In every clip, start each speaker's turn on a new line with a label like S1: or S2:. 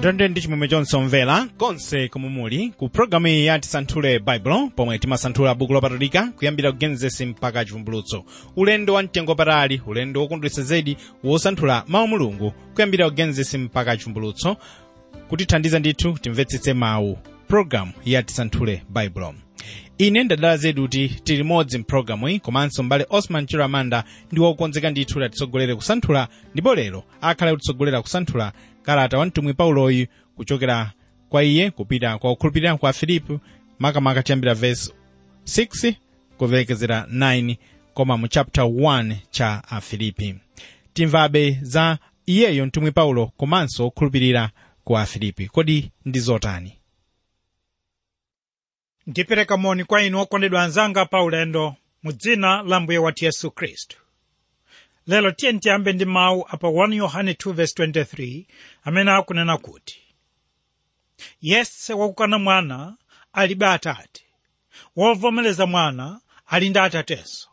S1: Mutende ndi chimwemwe chonse omvera konse komwe muli ku programu iyi ya Tisanthule Baibulo, pomwe timasanthula buku lopatulika kuyambira ku Genesis mpaka chivumbulutso. Ulendo wa mtengo patali, ulendo wokondweretsa zedi wosanthula mawu Mulungu kuyambira ku Genesis mpaka chivumbulutso, kutithandiza ndithu timvetsetse mawu. Programu ya Tisanthule Baibulo. Ine ndadala zedi kuti tili modzi mpulogalamu iyi, komanso mbale Osman Chiramanda ndi wokonzeka ndithu atitsogolere kusanthula, ndipo lero akhala kutitsogolera kusanthula kalata wa mtumwi Pauloyu kuchokera kwa iye kupita kwa okhulupirira kwa Filipi, makamaka tiyambira verse 6 kuverekezera 9 koma mu chapter 1 cha Afilipi. Timvabe za iyeyo mtumwi Paulo komanso okhulupirira kwa Filipi. Kodi ndi zotani?
S2: Ndipereka moni kwa inu okondedwa anzanga pa ulendo mu dzina la Mbuye wathu Yesu Khristu. Lelo tiyeni tiyambe ndi mawu apa 1 Yohane 2:23 amene akunena kuti Yese wakukana mwana alibe Atate, wovomereza mwana ali ndi Atatenso.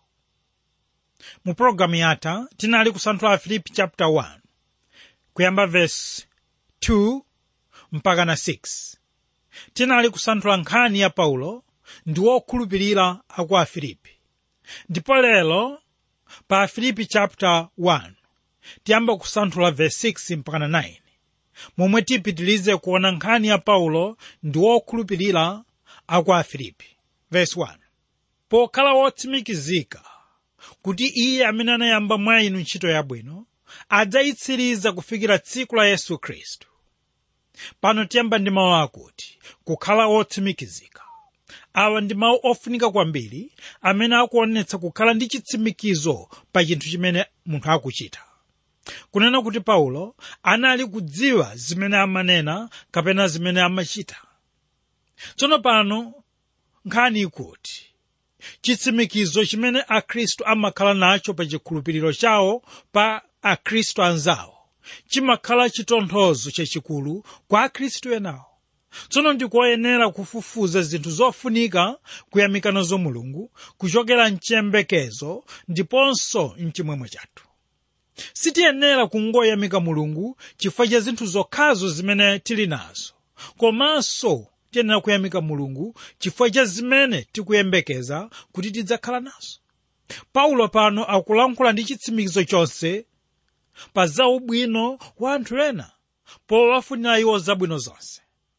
S2: Mu programu yatha tinali kusanthula Afilipi chapter 1 kuyamba verse 2 mpaka na 6. Tinali kusanthula nkhani ya Paulo ndi wokhulupirira aku Afilipi. Ndipo lero pa Afilipi chapter 1 tiyamba kusanthula verse 6 mpaka na 9, momwe tipitilize kuona nkhani ya Paulo ndi wokhulupirira aku Afilipi. Verse 1: pokhala wotsimikizika kuti iye amene anayamba mwa inu ntchito yabwino adzayitsiriza kufikira tsiku la Yesu Khristu. Pano tiyamba ndi mawu akuti kukhala wotsimikizika. Awa ndi mawu ofunika kwambiri amene akuonetsa kukhala ndi chitsimikizo pa chinthu chimene munthu akuchita. Kunena kuti Paulo anali kudziwa zimene amanena kapena zimene amachita. Tsono pano nkhani ikuti chitsimikizo chimene akhristu amakhala nacho pa chikhulupiriro chawo pa akhristu anzawo chimakhala chitonthozo chachikulu kwa akhristu enawo. Tsono ndikoyenera kufufuza zinthu zofunika kuyamika nazo Mulungu kuchokera mchiyembekezo ndiponso mchimwemwe chathu. Sitiyenera kungoyamika Mulungu chifukwa cha zinthu zokhazo zimene tili nazo, komanso tiyenera kuyamika Mulungu chifukwa cha zimene tikuyembekeza kuti tidzakhala nazo. Paulo pano akulankhula ndi chitsimikizo chonse pa za ubwino wa anthu ena, powafunira iwo zabwino zonse.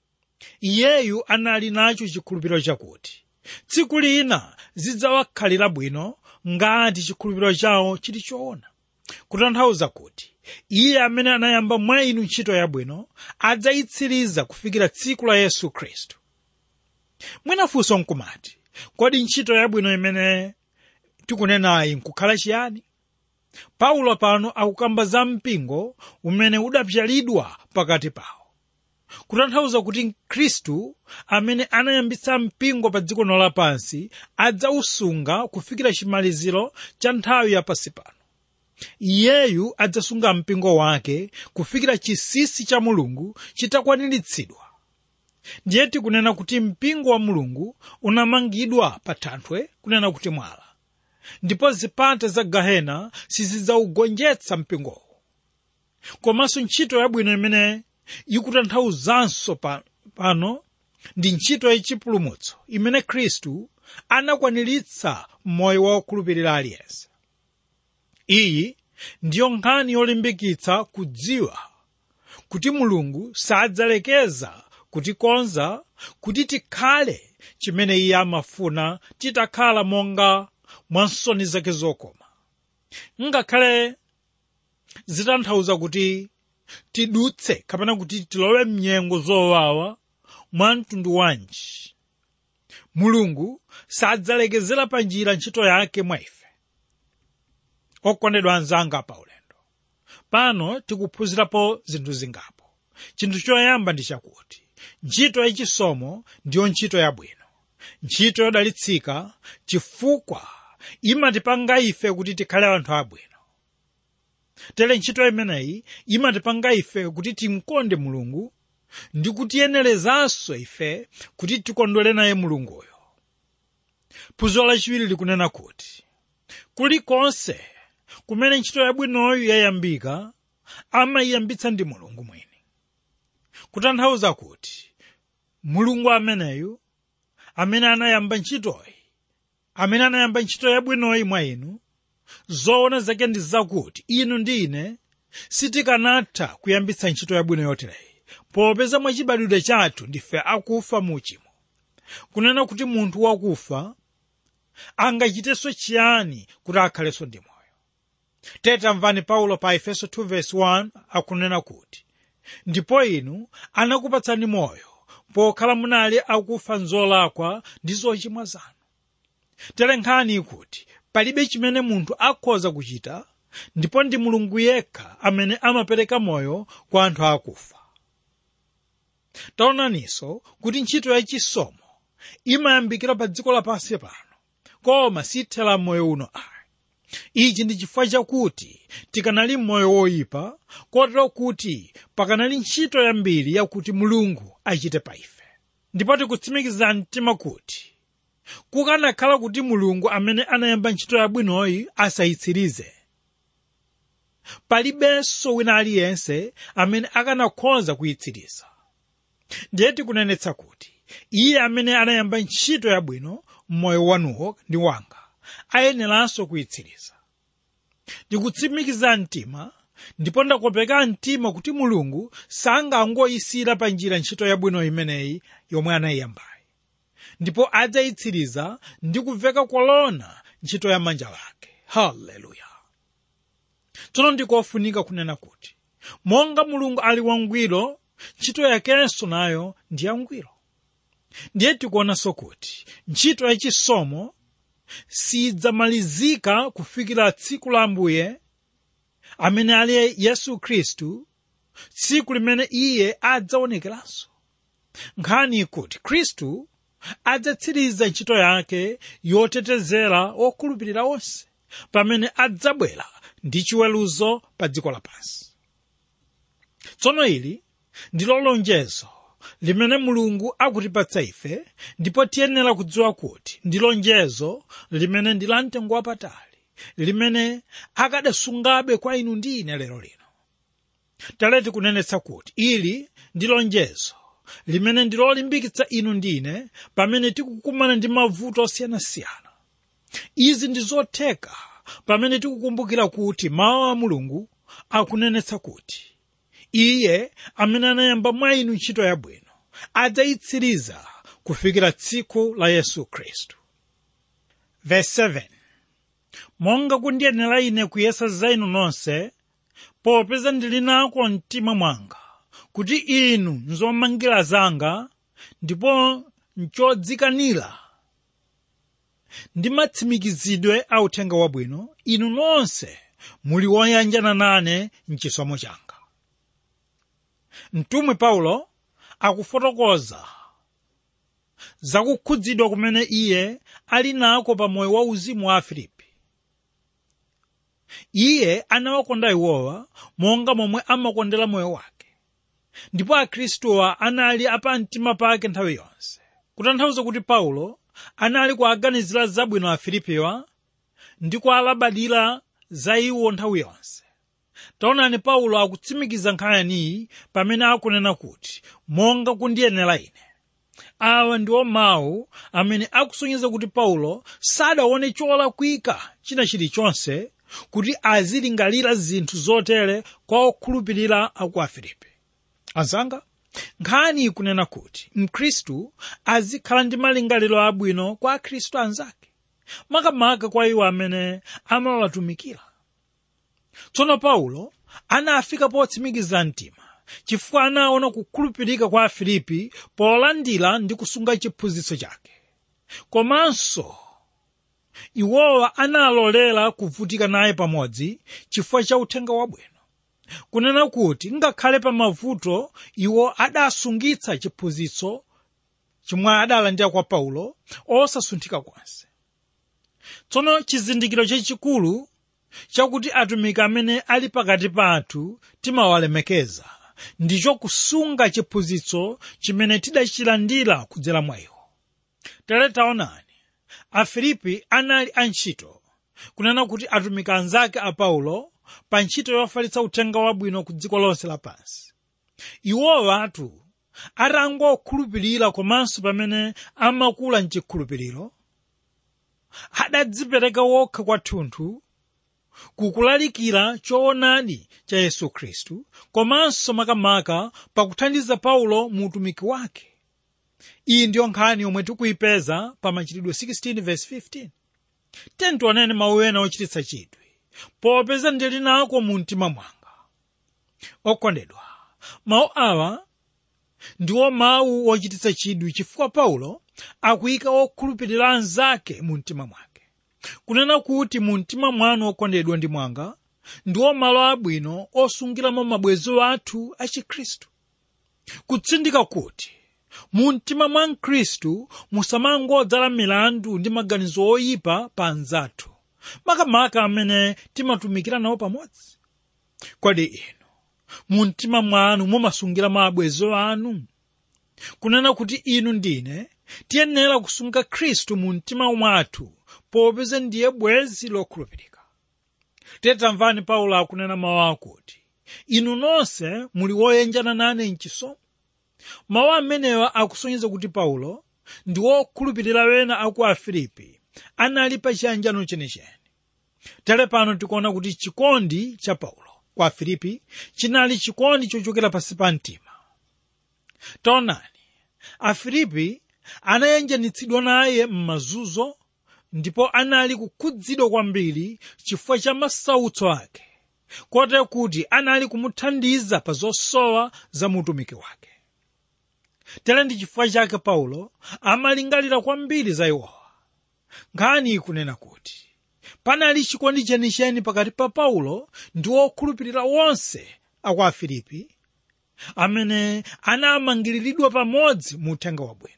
S2: Iyeyu anali nacho chikhulupiriro chakuti tsiku lina zidzawakhalira bwino ngati chikhulupiriro chawo chili choona. Kutanthauza kuti iye amene anayamba mwa inu ntchito yabwino adzayitsiriza kufikira tsiku la Yesu Khristu. Mwinafunso nkumati, kodi ntchito yabwino imene tikunenayi nkukhala chiyani? Paulo pano akukamba za mpingo umene udapyalidwa pakati pawo. Kutanthauza kuti Khristu amene anayambitsa mpingo pa dziko lapansi adzausunga kufikira chimaliziro cha nthawi yapasi pano. Iyeyu adzasunga mpingo wake kufikira chisisi cha Mulungu chitakwaniritsidwa. Ndiye tikunena kuti mpingo wa Mulungu unamangidwa pa thanthwe, kunena kuti mwala, ndipo zipata za Gehena sizidzaugonjetsa mpingowo. Komanso ntchito yabwino imene ikutanthauzanso pano ndi ntchito yachipulumutso imene Khristu anakwaniritsa m'moyo wa okhulupirira aliyense. Iyi ndiyo nkhani yolimbikitsa kudziwa kuti Mulungu sadzalekeza kutikonza kuti tikhale chimene iye amafuna titakhala monga mwansoni zake zokoma. Ngakhale zitanthauza kuti tidutse kapena kuti tilowe mnyengo zowawa mwa mtundu wanji, Mulungu sadzalekezera pa njira ntchito yake mwa ife. Okondedwa anzanga pa ulendo, pano tikuphunzirapo zinthu zingapo. Chinthu choyamba ndi chakuti ntchito yachisomo ndiyo ntchito yabwino, ntchito yodalitsika, chifukwa imatipanga ife kuti tikhale anthu abwino. Tere ntchito imeneyi imatipanga ife kuti timkonde Mulungu ndi kutiyenerezanso ife kuti tikondwere naye Mulunguyo. Phunziro lachiwiri likunena kuti kulikonse kumene ntchito yabwinoyo yayambika amayiyambitsa ndi Mulungu mwini. kutanthauza kuti mulungu ameneyu amene anayamba ntchito yabwinoyi mwa inu, zoona zake ndi zakuti inu ndi ine sitikanatha kuyambitsa ntchito yabwino yotereyi, popeza mwachibadwidwe chathu ndife akufa mu uchimo. Kunena kuti munthu wakufa angachitenso chiyani kuti akhalenso ndi moyo? Tamvani Paulo pa Efeso 2:1 akunena kuti, ndipo inu anakupatsani moyo pokhala munali akufa m'zolakwa ndi zochimwa zanu. Nkhani kuti palibe chimene munthu akhoza kuchita, ndipo ndi Mulungu yekha amene amapereka moyo kwa anthu akufa. Taonaninso kuti ntchito yachisomo imayambikira pa dziko lapansi pano, koma sithera moyo uno ayi. Ichi ndi chifukwa chakuti tikanali m'moyo woyipa, kotero kuti pakanali ntchito yambiri yakuti Mulungu achite pa ife. Ndipo tikutsimikiza mtima kuti kukanakhala kuti Mulungu amene anayamba ntchito yabwinoyi asayitsirize, palibenso wina aliyense amene akanakhoza kuyitsiriza. Ndiye tikunenetsa kuti iye amene anayamba ntchito yabwino m'moyo wanuwo ndi wanga ayeneranso kuyitsiriza. Ndikutsimikiza mtima ndipo ndakopeka mtima kuti Mulungu sangangoyisira pa njira ntchito yabwino imeneyi yomwe anayiyambayi, ndipo adzayitsiriza ndi kuveka kolona ntchito ya manja lake. Haleluya! Tsono ndikofunika kunena kuti monga Mulungu ali wangwiro, ntchito yakenso nayo ndi yangwiro. Ndiye tikuonanso kuti ntchito yachisomo sidzamalizika kufikira tsiku la Ambuye amene ali Yesu Khristu, tsiku limene iye adzaonekeranso. Nkhani kuti Khristu adzatsiriza ntchito yake yotetezera okhulupirira onse pamene adzabwera ndi chiweruzo pa dziko lapansi. Tsono ili ndilo lonjezo limene Mulungu akutipatsa ife, ndipo tiyenera kudziwa kuti ndi lonjezo limene ndi la mtengo wapatali, limene akadasungabe kwa inu ndi ine lero lino. Taleti kunenetsa kuti ili ndi lonjezo limene ndi lolimbikitsa inu ndi ine pamene tikukumana ndi mavuto osiyanasiyana. Izi ndi zotheka pamene tikukumbukira kuti mawu a Mulungu akunenetsa kuti iye amene anayamba mwa inu ntchito yabwino adzayitsiriza kufikira tsiku la Yesu Khristu. Verse 7. Monga kundiyenera ine kuyesa za inu nonse, popeza ndili nako mtima mwanga kuti inu nzomangira zanga ndipo nchodzikanira ndi matsimikizidwe a uthenga wabwino, inu nonse muli woyanjana nane m'chisomo changa. Mtumwi Paulo akufotokoza zakukhudzidwa kumene iye ali nako pa moyo wauzimu wa Afilipi. Iye anawakonda iwowa monga momwe amakondera moyo wake, ndipo akhristuwa anali apa mtima pake nthawi yonse. Kutanthauza kuti Paulo anali kuaganizira zabwino Afilipiwa ndi kualabadira za iwo nthawi yonse. Taonani Paulo akutsimikiza nkhani pamene akunena kuti monga kundiyenera ine. Awa ndiwo mawu amene akusonyeza kuti Paulo sadaone cholakwika china chilichonse kuti azilingalira zinthu zotere kwa okhulupirira aku Afilipi. Anzanga, nkhani ikunena kuti Mkhristu azikhala ndi malingaliro abwino kwa Akhristu anzake, makamaka kwa iwo amene amawatumikira. Tsono Paulo anafika potsimikiza mtima chifukwa anaona kukhulupirika kwa Afilipi polandira ndi kusunga chiphunzitso chake. Komanso iwowa analolera kuvutika naye pamodzi chifukwa cha uthenga wabwino. Kunena kuti ngakhale pa mavuto iwo adasungitsa chiphunzitso chomwe adalandira kwa Paulo osasunthika konse. Tsono chizindikiro chachikulu chakuti atumiki amene ali pakati pathu timawalemekeza ndicho kusunga chiphunzitso chimene tidachilandira kudzera mwa iwo. Taonani, Afilipi anali antchito, kunena kuti atumiki anzake a Paulo pa ntchito yofalitsa uthenga wabwino ku dziko lonse lapansi. Iwowa atu atangokhulupirira komanso pamene amakula mchikhulupiriro, adadzipereka wokha kwathunthu kukulalikira choonadi cha Yesu Khristu, komanso makamaka pakuthandiza Paulo mu utumiki wake. Iyi ndiyo nkhani yomwe tikuyipeza pa Machitidwe 16:15. Tiwoneni mawu ena ochititsa chidwi, popeza ndili nako mu mtima mwanga. Okondedwa, mawu awa ndiwo mawu ochititsa chidwi chifukwa Paulo akuyika okhulupirira anzake mu mtima mwake. Kunena kuti mu mtima mwanu okondedwa ndi mwanga ndiwo malo abwino osungiramo mabwezo athu a Chikhristu. Kutsindika kuti mu mtima mwa Mkhristu musamangodzala milandu ndi maganizo oyipa pa anzathu, makamaka amene timatumikira nawo pamodzi. Kodi inu mu mtima mwanu mumasungira mabwezo anu? Kunena kuti inu ndine tiyenera kusunga Khristu mu mtima mwathu, popeza ndiye bwezi lokhulupirika. Tamvani Paulo akunena mawu akuti inu nonse muli woyenjana nane mchisomo. Mawu amenewa akusonyeza kuti Paulo ndi wokhulupirira wena aku Afilipi anali pa chiyanjano chenicheni. Tere pano tikuona kuti chikondi cha Paulo kwa Afilipi chinali chikondi chochokera pansi pa mtima. Taonani, Afilipi anayenjanitsidwa naye m'mazunzo, ndipo anali kukhudzidwa kwambiri chifukwa cha masautso ake, kotero kuti anali kumuthandiza pa zosowa za utumiki wake. Tere ndi chifukwa chake Paulo amalingalira kwambiri za iwowa. Nkhani ikunena kuti panali chikondi chenicheni pakati pa Paulo ndi okhulupirira wonse aku Afilipi amene anamangiriridwa pamodzi mu uthenga wabwino.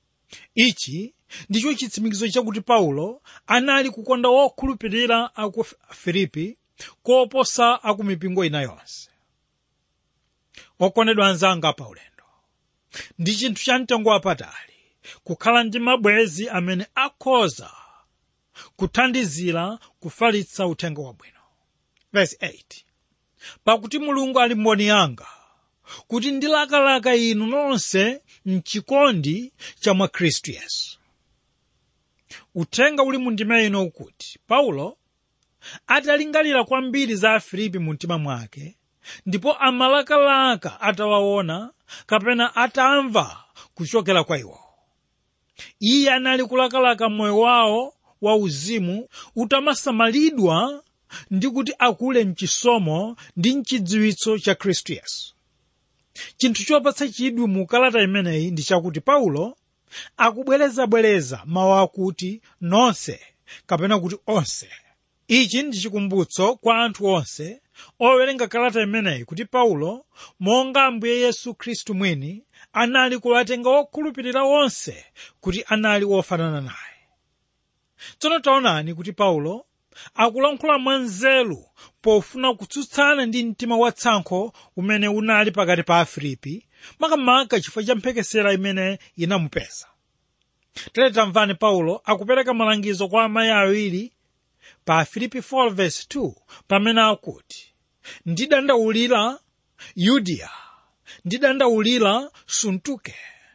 S2: Ichi ndicho chitsimikizo chakuti Paulo anali kukonda wokhulupirira aku Afilipi koposa aku mipingo ina yonse. Okondedwa anzanga pa ulendo, ndi chinthu cha mtengo wapatali kukhala ndi mabwezi amene akhoza kuthandizira kufalitsa uthenga wabwino. Verse 8. Pakuti Mulungu ali mboni yanga kuti ndilakalaka inu nonse mchikondi cha mwa Khristu Yesu. Uthenga uli mu ndima ino ukuti Paulo atalingalira kwambiri za Afilipi mu mtima mwake, ndipo amalakalaka atawaona kapena atamva kuchokera kwa iwo. Iye anali kulakalaka moyo wawo wa uzimu utamasamalidwa ndi kuti akule mchisomo ndi mchidziwitso cha Khristu Yesu. Chinthu chopatsa chidwi mu kalata imeneyi ndi chakuti Paulo akubwerezabwereza mawu akuti nonse kapena kuti onse. Ichi ndi chikumbutso kwa anthu onse owerenga kalata imeneyi kuti Paulo, monga Ambuye Yesu Khristu mwini, anali kuwatenga okhulupirira onse kuti anali ofanana naye. Tsono taonani kuti Paulo akulankhula mwanzeru pofuna kutsutsana ndi mtima watsankho umene unali pakati pa Afilipi, makamaka chifukwa cha mphekesera imene inamupeza. Tere tamvani Paulo akupereka malangizo kwa amayi awiri pa Afilipi 4:2 pamene akuti ndidandaulira Yudiya, ndidandaulira Suntuke,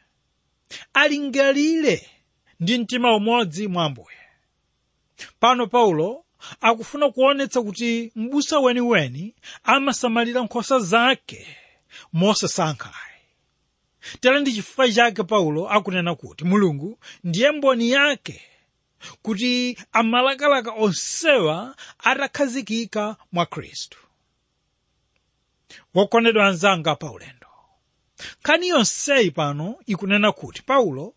S2: alingalire ndi mtima umodzi mwa Ambuye. Pano Paulo akufuna kuonetsa kuti m'busa weniweni amasamalira nkhosa zake mosasankha. Tere ndi chifukwa chake Paulo akunena kuti Mulungu ndiye mboni yake kuti amalakalaka onsewa atakhazikika mwa Khristu. Wokondedwa anzanga pa ulendo, nkhani yonseyi pano ikunena kuti Paulo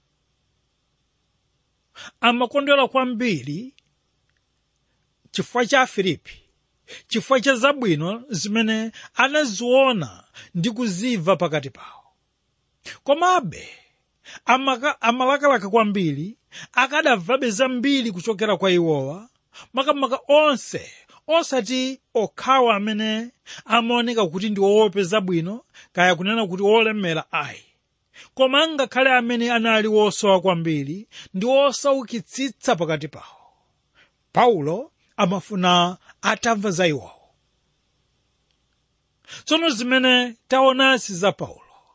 S2: amakondwera kwambiri chifukwa cha Afilipi, chifukwa cha zabwino zimene anaziona ndi kuzimva pakati pawo. Komabe amalakalaka kwambiri akadamvabe zambiri kuchokera kwa iwowa, makamaka onse osati okhawa amene amaoneka kuti ndi owopeza bwino kaya kunena kuti olemera ayi, koma ngakhale amene anali wosowa kwambiri ndi osaukitsitsa pakati pawo. Paulo amafuna atamva za iwowo. Tsono zimene taonasi za Paulo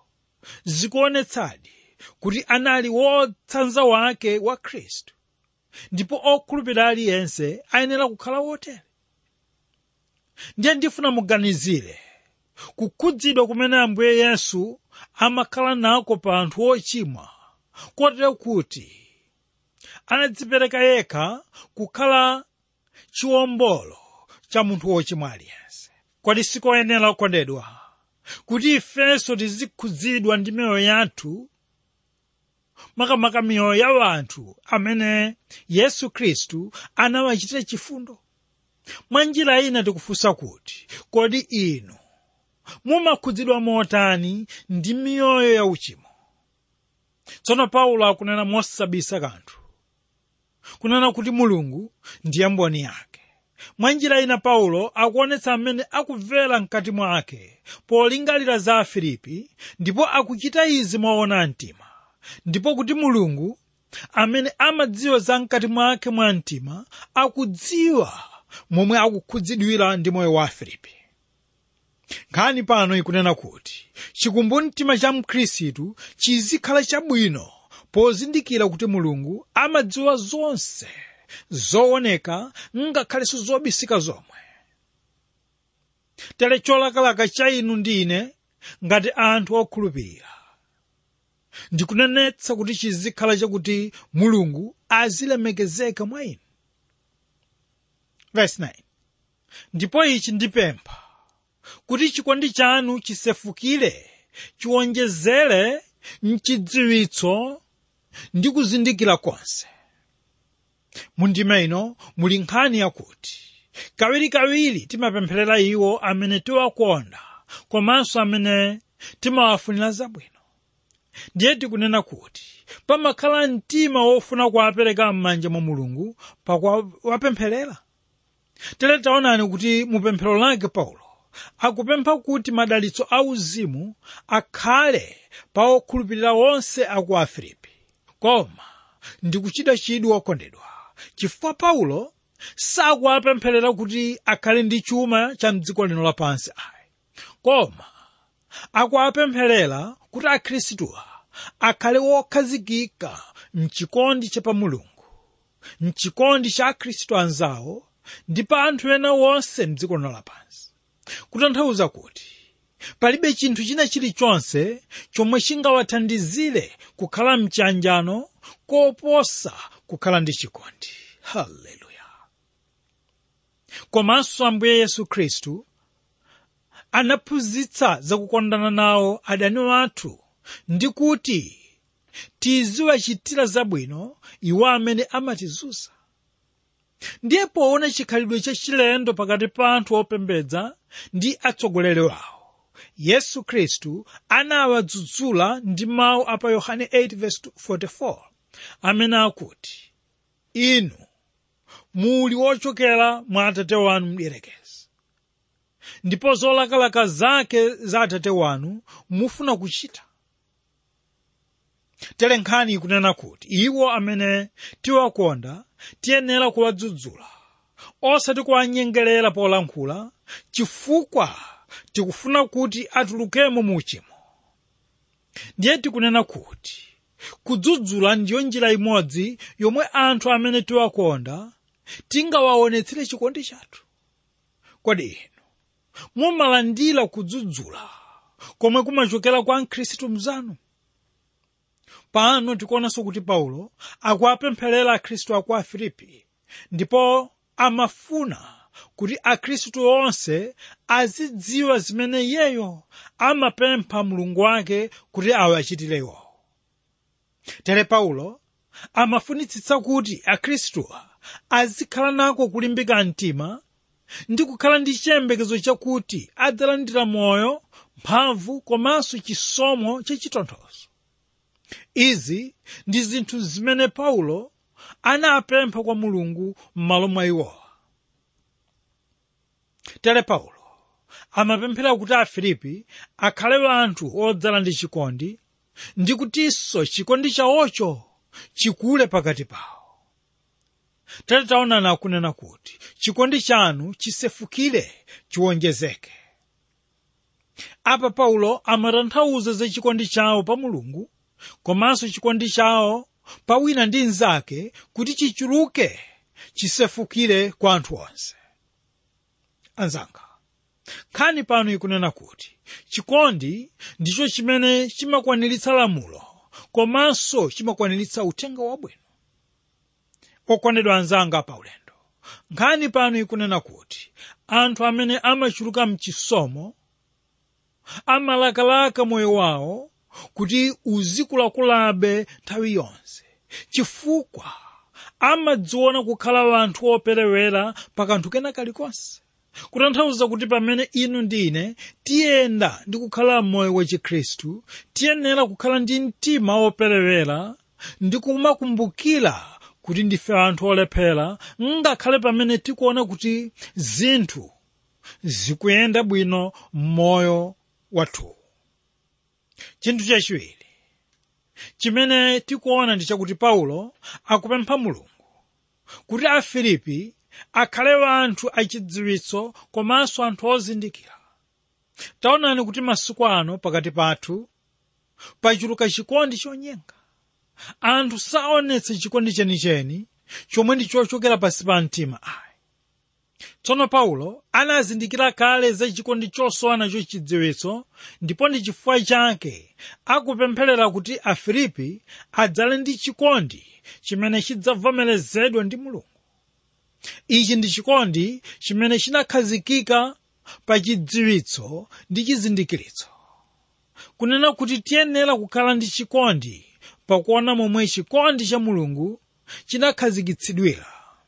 S2: zikuonetsadi kuti anali wotsanza wake wa Khristu, ndipo okhulupirira aliyense ayenera kukhala wotere. Ndiye ndifuna muganizire kukhudzidwa kumene Ambuye Yesu amakhala nako pa anthu ochimwa, kotero kuti anadzipereka yekha kukhala chiwombolo cha munthu wochimwa aliyense. Kodi sikoyenera okondedwa kuti ifenso tizikhudzidwa ndi miyoyo yathu, makamaka miyoyo ya anthu amene Yesu Khristu anawachitira chifundo? Mwa njira ina tikufunsa kuti kodi inu mumakhudzidwa motani ndi miyoyo ya uchimo? Tsono Paulo akunena mosabisa kanthu, kunena kuti Mulungu ndiye mboni yake. Mwa njira ina Paulo akuonetsa amene akubvera mkati mwake polingalira za Afilipi, ndipo akuchita izi moona mtima, ndipo kuti Mulungu amene amadziwa za mkati mwake mwa mtima akudziwa momwe akukhudzidwira ndi moyo wa Afilipi. Nkhani pano ikunena kuti chikumbumtima cha Mkhristu chizikhala chabwino pozindikira kuti Mulungu amadziwa zonse zooneka ngakhalenso zobisika zomwe. Tere cholakalaka cha inu ndi ine ngati anthu okhulupirira ndikunenetsa kuti chizikhala chakuti Mulungu azilemekezeka mwa inu. Verse 9. Ndipo ichi ndipempha kuti chikondi chanu chisefukire, chiwonjezere mchidziwitso ndi kuzindikira konse. Mundime ino muli nkhani yakuti kawirikawiri timapempherera iwo amene tiwakonda komanso amene timawafunira zabwino. Ndiye tikunena kuti pamakhala mtima wofuna kuwapereka m'manja mwa Mulungu pakuwapempherera. Tere taonani kuti mupemphero lake Paulo akupempha kuti madalitso auzimu akhale pa okhulupirira onse aku Afilipi. Koma ndikuchita chidwi okondedwa, chifukwa Paulo sakuwapempherera kuti akhale ndi chuma cha mdziko lino lapansi ayi, koma akuwapempherera kuti akhristuwa akhale wokhazikika mchikondi cha pa Mulungu, mchikondi cha akhristu anzawo ndi pa anthu ena wonse mdziko lino lapansi. Kutanthauza kuti palibe chinthu china chilichonse chomwe chingawathandizire kukhala mchanjano koposa kukhala ndi chikondi. Haleluya! Komanso Ambuye Yesu Khristu anaphunzitsa zakukondana nawo adani wathu ndi kuti tiziwachitira zabwino iwo amene amatizunza. Ndiye poona chikhalidwe chachilendo pakati pa anthu opembedza ndi atsogoleri wawo, Yesu Khristu anawadzudzula ndi mawu apa Yohane 8:44 amene akuti, inu muli ochokera mwa Atate wanu mdierekezi, ndipo zolakalaka zake za Atate wanu mufuna kuchita. Tere nkhani ikunena kuti iwo amene tiwakonda tiyenera kuwadzudzula, osati kuwanyengerera polankhula, chifukwa tikufuna kuti atulukemo mu uchimo. Ndiye tikunena kuti kudzudzula ndiyo njira imodzi yomwe anthu amene tiwakonda tingawaonetsere chikondi chathu. Kodi inu mumalandira kudzudzula komwe kumachokera kwa Mkhristu mnzanu? Pano tikuonanso kuti Paulo akuwapempherera akhristu aku Afilipi, ndipo amafuna kuti akhristu onse azidziwa zimene iyeyo amapempha Mulungu wake kuti awachitire iwo. Tere Paulo amafunitsitsa kuti akhristuwa azikhala nako kulimbika mtima ndi kukhala ndi chiyembekezo chakuti adzalandira moyo, mphamvu komanso chisomo chachitonthozo. Izi ndi zinthu zimene Paulo anapempha kwa Mulungu m'malo mwa iwowa. Tere Paulo amapemphera kuti Afilipi akhale anthu odzala ndi chikondi, ndi kutinso chikondi chawocho chikule pakati pawo. Tere taonani akunena kuti chikondi chanu chisefukire, chiwonjezeke. Apa Paulo amatanthauza za chikondi chawo pa Mulungu komanso chikondi chawo pa wina ndi mnzake kuti chichuluke chisefukire kwa anthu onse. Anzanga, nkhani pano ikunena kuti chikondi ndicho chimene chimakwaniritsa lamulo komanso chimakwaniritsa uthenga wabwino. Okondedwa anzanga pa ulendo, nkhani pano ikunena kuti anthu amene amachuluka mchisomo amalakalaka moyo wawo kuti uzikulakulabe nthawi yonse, chifukwa amadziona kukhala anthu operewera pa kanthu kena kalikonse. Kutanthauza kuti pamene inu ndi ine tiyenda ndi kukhala moyo wa Chikhristu, tiyenera kukhala ndi mtima operewera ndi kumakumbukira kuti ndife anthu olephera, ngakhale pamene tikuona kuti zinthu zikuyenda bwino m'moyo wathu. Chinthu chachiwiri chimene tikuona ndi chakuti Paulo akupempha Mulungu kuti Afilipi akhale anthu achidziwitso komanso anthu ozindikira. Taonani kuti masiku ano pakati pathu pachuluka chikondi chonyenga. Anthu saonetse chikondi chenicheni chomwe ndi chochokera pansi pa mtima ayi. Tsono Paulo anazindikira kale za chikondi chosowa nacho chidziwitso, ndipo ndi chifukwa chake akupempherera kuti Afilipi adzale ndi chikondi chimene chidzavomerezedwa ndi Mulungu. Ichi ndi chikondi chimene chinakhazikika pa chidziwitso ndi chizindikiritso. Kunena kuti tiyenera kukhala ndi chikondi pakuona momwe chikondi cha Mulungu chinakhazikitsidwira.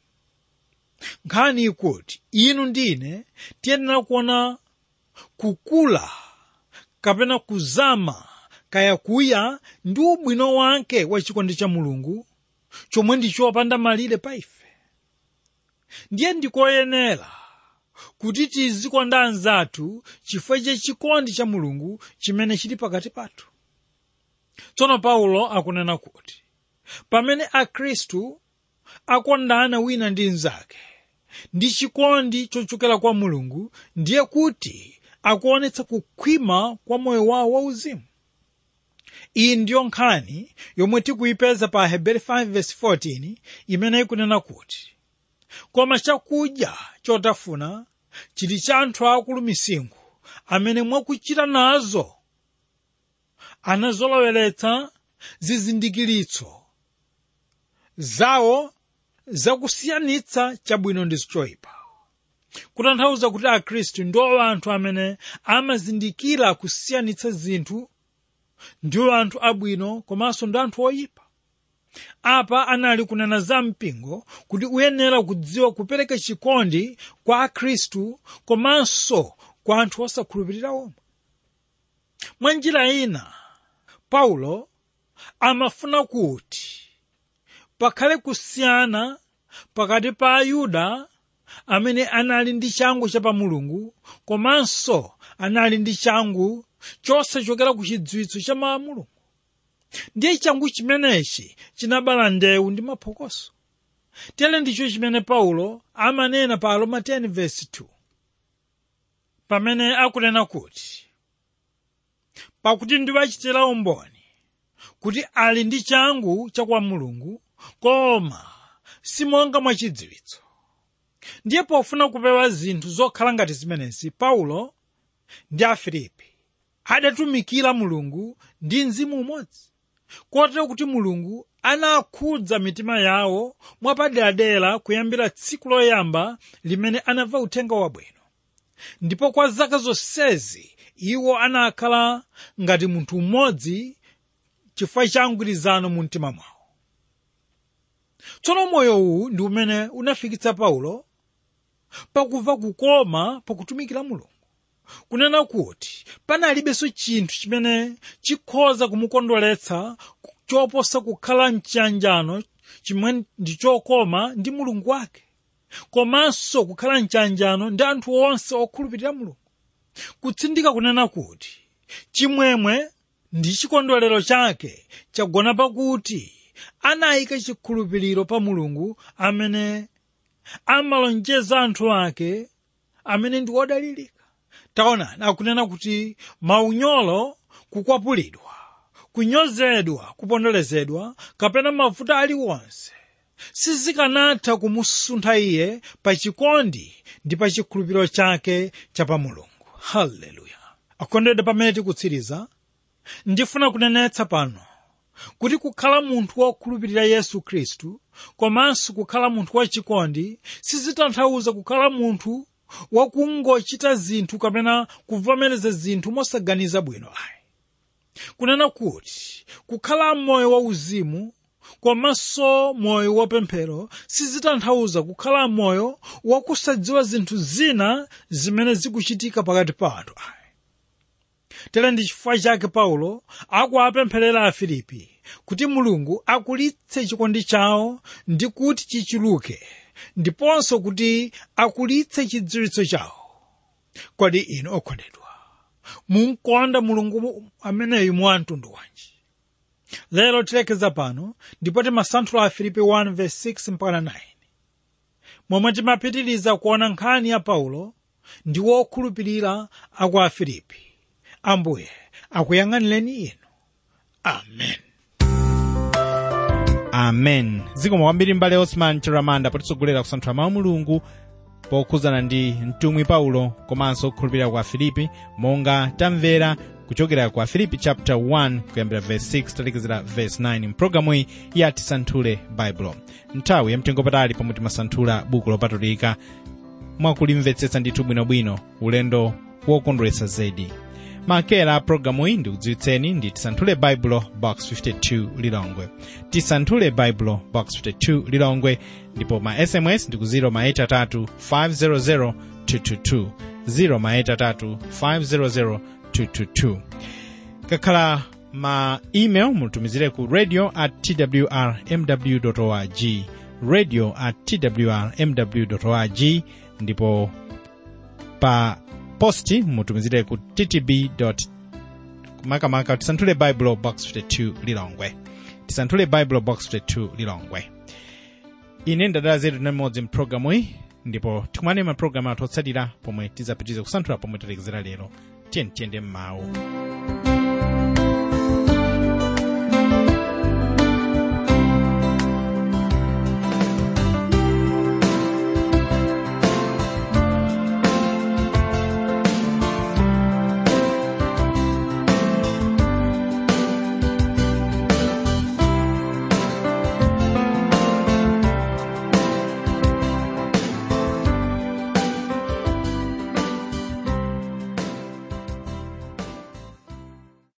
S2: Nkhani ikuti inu ndine tiyenera kuona kukula kapena kuzama kaya kuya ndi ubwino wake wa chikondi cha Mulungu chomwe ndi chopanda malire pa ife. Ndiye ndikoyenera kuti tizikonda anzathu chifukwa cha chikondi cha Mulungu chimene chili pakati pathu. Tsono Paulo akunena kuti pamene Akhristu akondana wina ndi mnzake ndi chikondi chochokera kwa Mulungu, ndiye kuti akuonetsa kukhwima kwa moyo wawo wauzimu. Iyi ndiyo nkhani yomwe tikuyipeza pa Aheberi 5:14 imene ikunena kuti koma chakudya chotafuna chili cha anthu akulu misinkhu amene mwakuchita nazo anazoloweretsa zizindikiritso zawo zakusiyanitsa chabwino ndi choyipa. Kutanthauza kuti Akhristu ndiwo anthu amene amazindikira kusiyanitsa zinthu, ndiwo anthu abwino komanso ndi anthu oyipa. Apa anali kunena za mpingo kuti uyenera kudziwa kupereka chikondi kwa Akhristu komanso kwa anthu osakhulupirira omwe. Mwa njira ina, Paulo amafuna kuti pakhale kusiyana pakati pa Ayuda amene anali ndi changu cha pa Mulungu komanso anali ndi changu chosachokera ku chidziwitso cha mawu a Mulungu. Ndiye changu chimenechi chinabala ndewu ndi maphokoso. Tere ndicho chimene Paulo amanena pa Aroma 10:2 pamene akunena kuti pakuti ndiwachitira umboni kuti ali ndi changu cha kwa Mulungu koma simonga mwa chidziwitso. Ndiye pofuna kupewa zinthu zokhala ngati zimenezi, Paulo ndi Afilipi adatumikira Mulungu ndi mzimu umodzi, kotero kuti Mulungu anakhudza mitima yawo mwapaderadera kuyambira tsiku loyamba limene anamva uthenga wabwino. Ndipo kwa zaka zonsezi iwo anakhala ngati munthu mmodzi chifukwa cha mgwirizano mu mtima mwawo. Tsono moyo uwu ndi umene unafikitsa Paulo pakumva kukoma pakutumikira Mulungu. Kunena kuti panalibenso chinthu chimene chikhoza kumukondweretsa choposa kukhala mchiyanjano chimwe ndi chokoma ndi Mulungu wake, komanso kukhala mchiyanjano ndi anthu onse okhulupirira Mulungu. Kutsindika kunena kuti chimwemwe ndi chikondwerero chake chagona pakuti anayika chikhulupiriro pa Mulungu amene amalonjeza anthu ake amene ndi odalirika. taonani akunena kuti maunyolo, kukwapulidwa, kunyozedwa, kupondolezedwa kapena mavuto aliwonse sizikanatha kumusuntha iye pa chikondi ndi pa chikhulupiriro chake cha pa Mulungu. Haleluya! Akondedwa, pamene tikutsiriza ndifuna kunenetsa pano kuti kukhala munthu wokhulupirira Yesu Khristu komanso kukhala munthu wachikondi sizitanthauza kukhala munthu wakungochita zinthu kapena kuvomereza zinthu mosaganiza bwino ayi. Kunena kuti kukhala moyo wauzimu komanso moyo wapemphero sizitanthauza kukhala moyo wakusadziwa zinthu zina zimene zikuchitika pakati pa anthu ayi. Tere ndi chifukwa chake Paulo akuwapempherera Afilipi kuti Mulungu akulitse chikondi chawo ndi kuti chichuluke, ndiponso kuti akulitse chidziwitso chawo. Kodi inu okondedwa, munkonda Mulungu ameneyu mwa mtundu wanji? Lero tilekeza pano ndipo timasanthula Afilipi 1:6-9 momwe timapitiriza kuona nkhani ya Paulo ndi wokhulupirira aku Afilipi. Ambuye akuyang'anireni inu. Amen.
S1: Amen. Zikomo kwambiri mbale Osman Chiramanda potitsogolera kusanthula mawu a Mulungu pokhuzana ndi mtumwi Paulo komanso kukhulupirira kwa Afilipi, monga tamvera kuchokera kwa Afilipi chapter 1 kuyambira verse 6 talekezera verse 9 mpulogalamu iyi ya Tisanthule Baibulo. Nthawi yamtengopatali pomwe timasanthula buku lopatulika mwakulimvetsetsa ndithu bwinobwino, ulendo wokondweretsa zedi. Makera programu iyi ndikudziwitseni ndi Tisanthule Baibulo box 52 Lilongwe. Tisanthule Baibulo box 52 Lilongwe, ndipo ma SMS ndiku 083 500 222 083 500 kakhala ma email mutumizire ku radio@twrmw.org radio@twrmw.org, ndipo pa posti mutumizire ku ttb.makamaka Tisanthule Baibulo box 52 Lilongwe. Tisanthule Baibulo box 52 Lilongwe. Ine ndadala zedu namodzi mpulogalamu iyi, ndipo tikumane ma programu athu otsatira pomwe tidzapitirize kusanthula pomwe talekezera lero. Tiyende m'mawu.